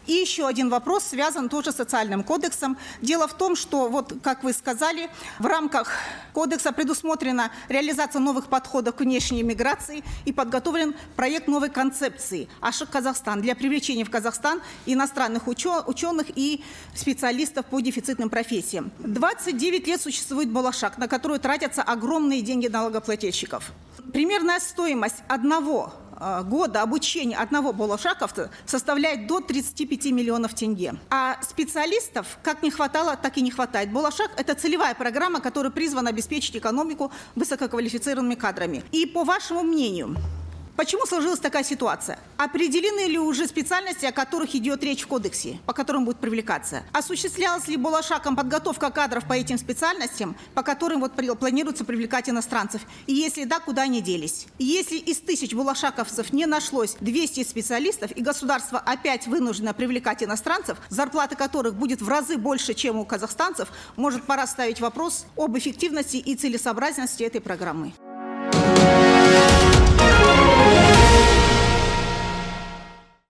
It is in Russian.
И еще один вопрос связан тоже с социальным кодексом. Дело в том, что, вот, как вы сказали, в рамках кодекса предусмотрена реализация новых подходов к внешней миграции и подготовлен проект новой концепции «Ашык Казахстан» для привлечения в Казахстан иностранных ученых и специалистов по дефицитным профессиям. 29 лет существует Болашак, на которую тратятся огромные деньги налогоплательщиков. Примерная стоимость одного года обучения одного болашаковца составляет до 35 миллионов тенге. А специалистов как не хватало, так и не хватает. Болашак – это целевая программа, которая призвана обеспечить экономику высококвалифицированными кадрами. И по вашему мнению, почему сложилась такая ситуация? Определены ли уже специальности, о которых идет речь в кодексе, по которым будет привлекаться? Осуществлялась ли Болашаком подготовка кадров по этим специальностям, по которым вот планируется привлекать иностранцев? И если да, куда они делись? И если из 1000 болашаковцев не нашлось 200 специалистов, и государство опять вынуждено привлекать иностранцев, зарплаты которых будет в разы больше, чем у казахстанцев, может, пора ставить вопрос об эффективности и целесообразности этой программы.